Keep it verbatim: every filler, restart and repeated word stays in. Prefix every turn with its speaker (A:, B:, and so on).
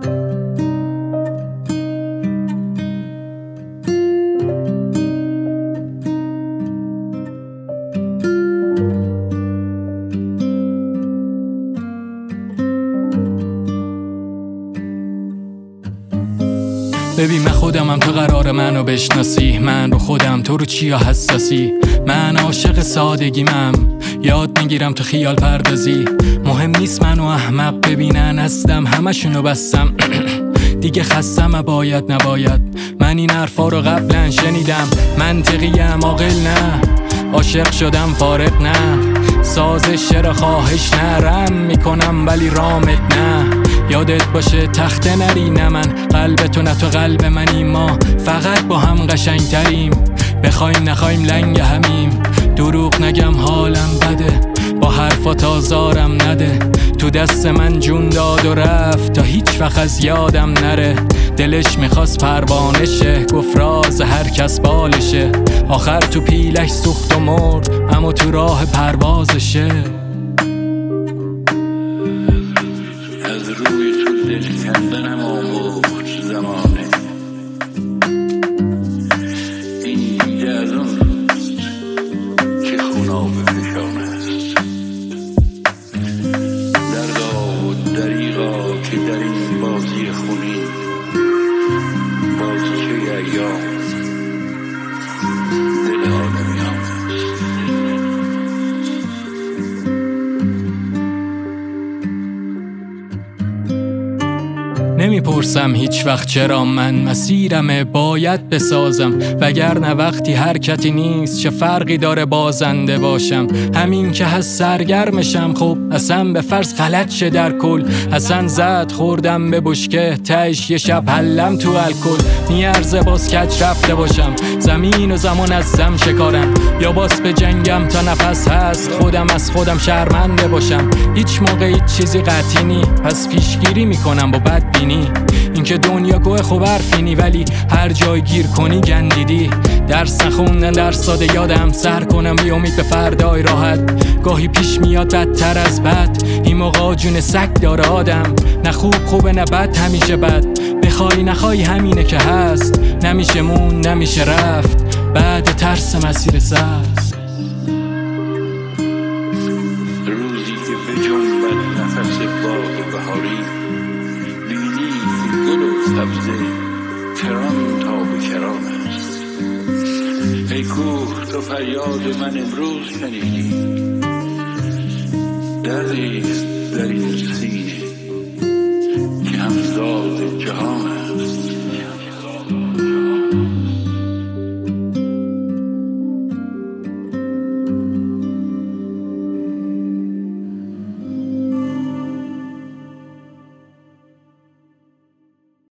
A: ببین من خودمم، تو قرار منو بشناسی، من رو خودم، تو رو چیا حساسی. من عاشق سادگیمم، یاد میگیرم تو خیال پردازی. مهم نیست منو احمق ببینن، هستم همشونو بستم. دیگه خستم، باید نباید. من این حرفا رو قبلا شنیدم، منطقیم عاقل نه، عاشق شدم فارغ نه، سازش را خواهش نرم میکنم ولی رامت نه. یادت باشه تخته نری، نه من قلب تو نه تو قلب منی، ما فقط با هم قشنگ تریم، بخوایم نخوایم لنگ همیم. دروغ نگم حالم بده، با حرفات آزارم نده، تو دست من جون داد و رفت تا هیچ وقت از یادم نره. دلش میخواست پروانه شه، گفت راز هر کس بالشه، آخر تو پیلش سوخت و مرد اما تو راه پروازشه.
B: از روی تو دل کندنم آموخت زمانه، این دیگه از اون روز که خوناب فشان است. دردا و دریغا که در این بازی خونی، بازیچه ایام دل آدمیان است.
A: نمیپرسم هیچ وقت چرا، من مسیرمه باید بسازم، وگرنه وقتی حرکتی نیست چه فرقی داره بازنده باشم. همین که هست سرگرمشم، خب اصلا به فرض غلط شه در کل، اصلا زد خوردم به بشکه تهش یه شب حلم تو الکل. میارزه باز کج رفته باشم، زمین و زمان از زم شکارم، یا باز به جنگم تا نفس هست، خودم از خودم شرمنده باشم. هیچ موقع هیچ چیزی قطعی نی، پس پیشگیری میکنم با بدبینی. این که دنیا گوه خوب حرفینی، ولی هر جای گیر کنی گندیدی. درس نخوندن در ساده یادم، سر کنم بی امید به فردای راحت. گاهی پیش میاد بدتر از بد، این موقع جون سگ داره آدم، نه خوب خوبه نه بد همیشه بد. بخوای نخوای همینه که هست، نمیشه مون نمیشه رفت بعد ترس مسیر سبز.
B: روزی که به جنبت نفس باد بهاری، بینی گل و سبزه کران تا به کران است. ای کوه تو فریاد من امروز شنیدی، دردی در این سینه